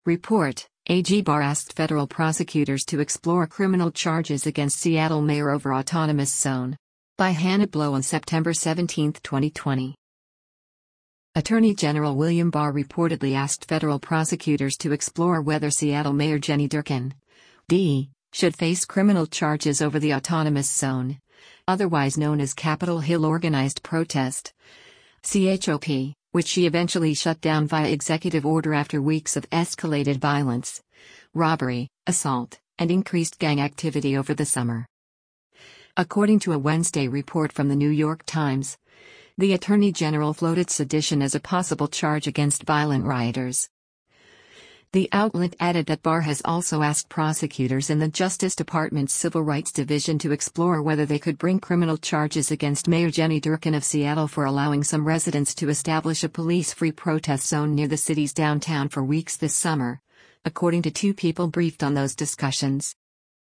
Report: AG Barr asked federal prosecutors to explore criminal charges against Seattle mayor over autonomous zone. By Hannah Blow on September 17, 2020. Attorney General William Barr reportedly asked federal prosecutors to explore whether Seattle Mayor Jenny Durkan, D., should face criminal charges over the autonomous zone, otherwise known as Capitol Hill Organized Protest, CHOP, which she eventually shut down via executive order after weeks of escalated violence, robbery, assault, and increased gang activity over the summer. According to a Wednesday report from the New York Times, the Attorney General floated sedition as a possible charge against violent rioters. The outlet added that Barr has also asked prosecutors in the Justice Department's Civil Rights Division to explore whether they could bring criminal charges against Mayor Jenny Durkan of Seattle for allowing some residents to establish a police-free protest zone near the city's downtown for weeks this summer, according to two people briefed on those discussions.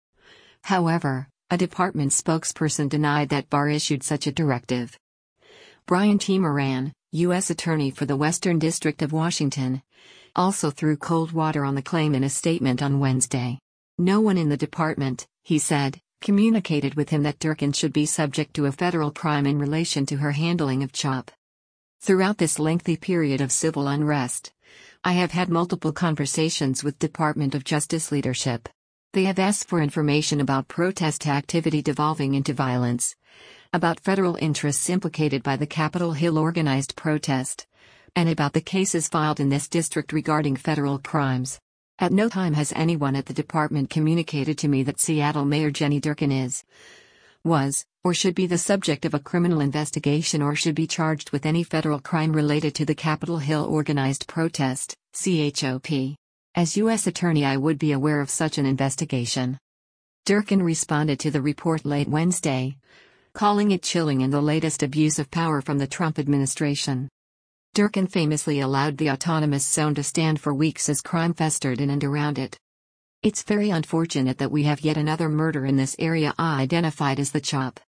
However, a department spokesperson denied that Barr issued such a directive. Brian T. Moran, U.S. Attorney for the Western District of Washington, also threw cold water on the claim in a statement on Wednesday. No one in the department, he said, communicated with him that Durkan should be subject to a federal crime in relation to her handling of CHOP. Throughout this lengthy period of civil unrest, I have had multiple conversations with Department of Justice leadership. They have asked for information about protest activity devolving into violence, about federal interests implicated by the Capitol Hill organized protest, and about the cases filed in this district regarding federal crimes. At no time has anyone at the department communicated to me that Seattle Mayor Jenny Durkan was, or should be the subject of a criminal investigation or should be charged with any federal crime related to the Capitol Hill organized protest, CHOP. As U.S. Attorney, I would be aware of such an investigation. Durkan responded to the report late Wednesday, calling it chilling and the latest abuse of power from the Trump administration. Durkan famously allowed the autonomous zone to stand for weeks as crime festered in and around it. It's very unfortunate that we have yet another murder in this area identified as the CHOP.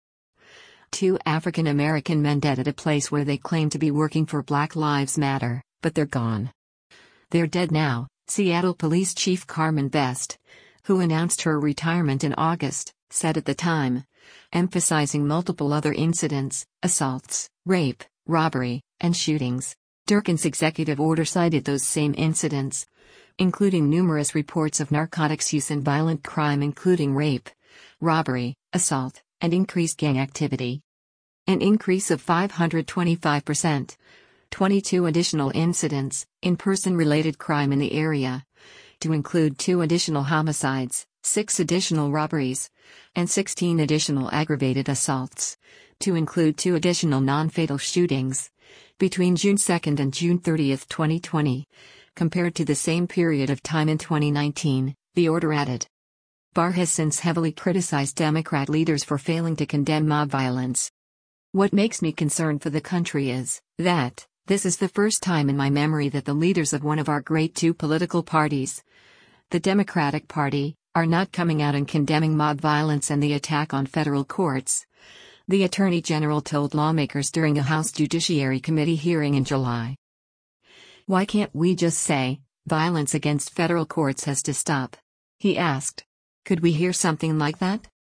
Two African American men dead at a place where they claim to be working for Black Lives Matter, but they're gone. They're dead now, Seattle Police Chief Carmen Best, who announced her retirement in August, said at the time, emphasizing multiple other incidents, assaults, rape, robbery, and shootings. Durkan's executive order cited those same incidents, including numerous reports of narcotics use and violent crime including rape, robbery, assault, and increased gang activity. An increase of 525%. 22 additional incidents, in-person-related crime in the area, to include 2 additional homicides, 6 additional robberies, and 16 additional aggravated assaults, to include 2 additional non-fatal shootings, between June 2 and June 30, 2020, compared to the same period of time in 2019, the order added. Barr has since heavily criticized Democrat leaders for failing to condemn mob violence. What makes me concerned for the country is that this is the first time in my memory that the leaders of one of our great 2 political parties, the Democratic Party, are not coming out and condemning mob violence and the attack on federal courts, the Attorney General told lawmakers during a House Judiciary Committee hearing in July. Why can't we just say, violence against federal courts has to stop? He asked. Could we hear something like that?